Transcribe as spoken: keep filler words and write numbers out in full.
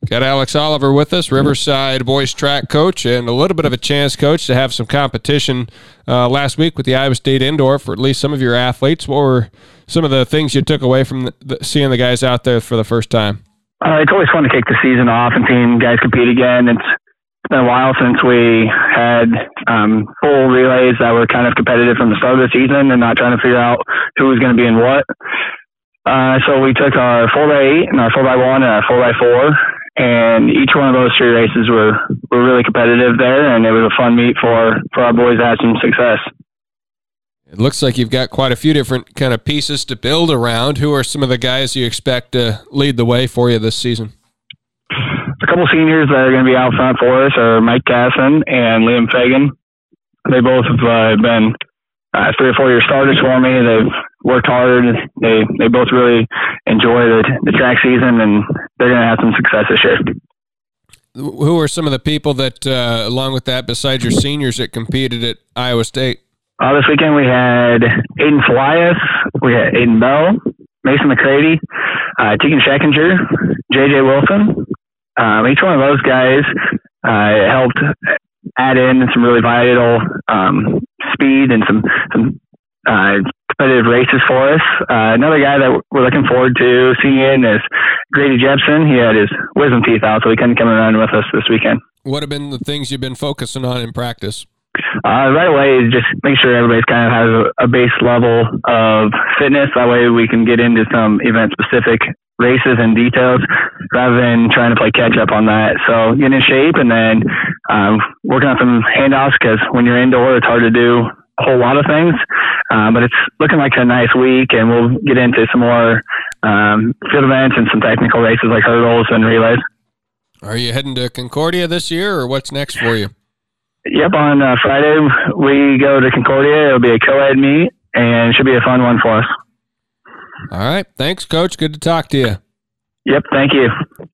Got Alex Oliver with us, Riverside boys track coach, and a little bit of a chance, coach, to have some competition uh, last week with the Iowa State Indoor for at least some of your athletes. What were some of the things you took away from the, the, seeing the guys out there for the first time? Uh, it's always fun to kick the season off and seeing guys compete again. It's been a while since we had um, full relays that were kind of competitive from the start of the season and not trying to figure out who was going to be in what. Uh, so we took our four by eight and our four by one and our four by four, and each one of those three races were, were really competitive there, and it was a fun meet for, for our boys to have some success. It looks like you've got quite a few different kind of pieces to build around. Who are some of the guys you expect to lead the way for you this season? A couple seniors that are going to be out front for us are Mike Casson and Liam Fagan. They both have uh, been uh, three or four year starters for me. They've worked hard. They they both really enjoy the, the track season, and they're going to have some success this year. Who are some of the people that, uh, along with that, besides your seniors, that competed at Iowa State? Uh, this weekend we had Aiden Felias, we had Aiden Bell, Mason McCready, uh, Tegan Scheckinger, J J Wilson. Um, each one of those guys uh, helped add in some really vital um, speed and some some uh, competitive races for us. Uh, another guy that we're looking forward to seeing is Grady Jepson. He had his wisdom teeth out, so he couldn't come and run with us this weekend. What have been the things you've been focusing on in practice? Uh, right away, just make sure everybody's kind of has a, a base level of fitness. That way we can get into some event-specific races and details rather than trying to play catch-up on that. So get in shape and then um, working on some handoffs, because when you're indoor, it's hard to do a whole lot of things. Um, but it's looking like a nice week, and we'll get into some more um, field events and some technical races like hurdles and relays. Are you heading to Concordia this year, or what's next for you? Yep, on uh, Friday we go to Concordia. It'll be a co-ed meet, and it should be a fun one for us. All right. Thanks, Coach. Good to talk to you. Yep, thank you.